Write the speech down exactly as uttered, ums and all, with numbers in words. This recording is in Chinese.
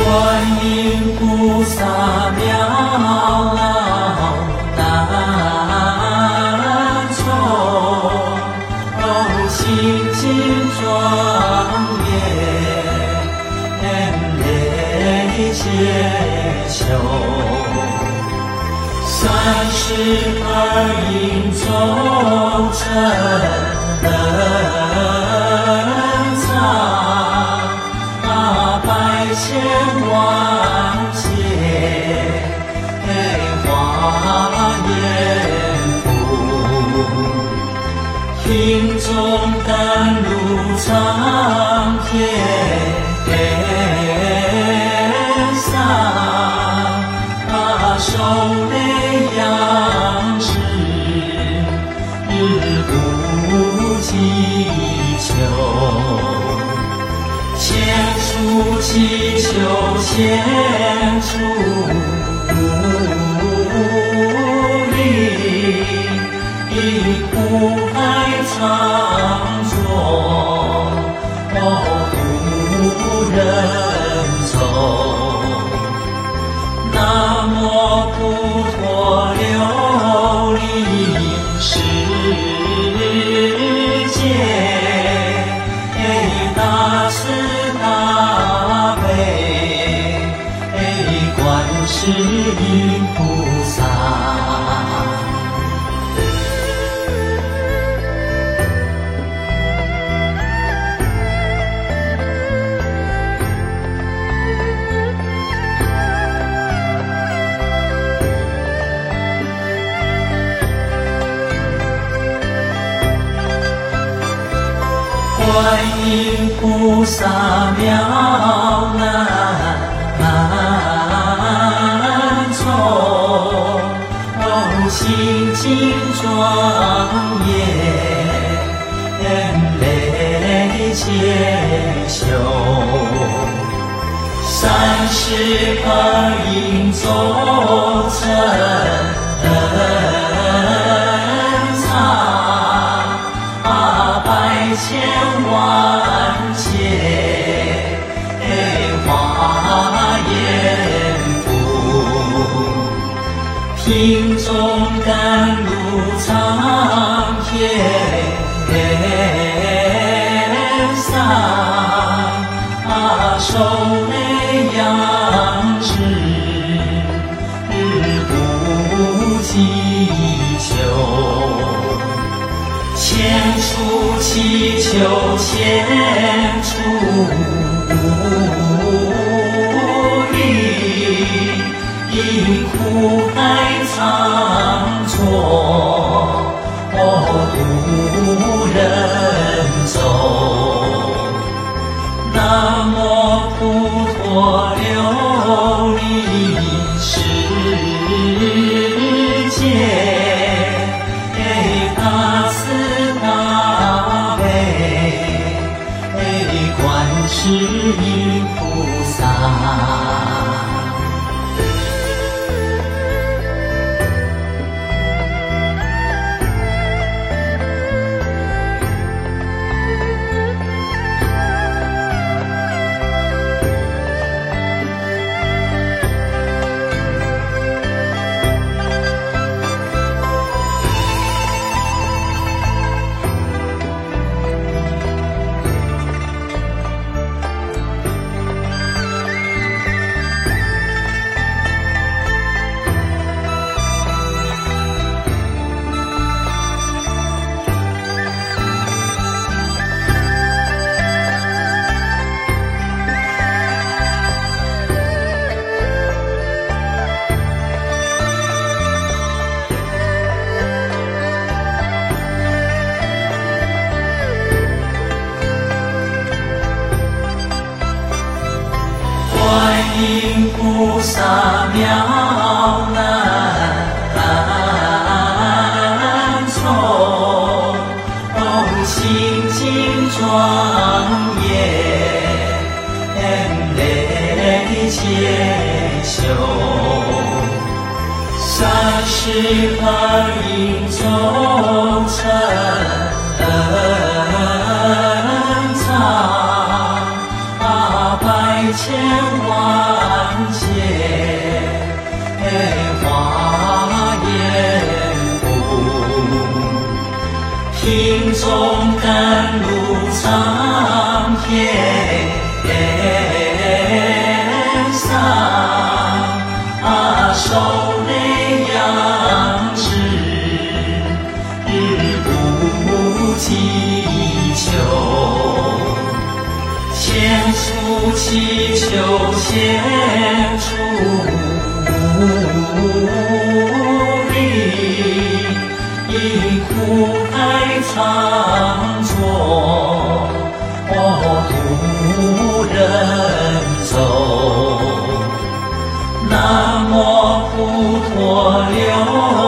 观音菩萨妙老难从，清净庄严累劫修，三十二因众成人藏，百千万劫华严福，听众甘露苍天上，受累养世不计求，千处祈求千处力，苦海常作渡人走。南无普陀琉璃世界大慈大悲观世音菩萨。观音菩萨妙难从，清净庄严累劫修，三十二因众成百千万劫华严福，听众甘露苍天上，受累养世不计求，千处祈求千处力，苦海常作渡人走。南无普陀琉璃世界大慈大悲观世音菩萨。观音菩萨妙难从，清净庄严累劫修，三十二因众成藏，百千万劫，华严部，品中甘露藏天上，啊，手雷扬指，日不计求。千处祈求千处力，因苦海常作，渡人走。南无普陀流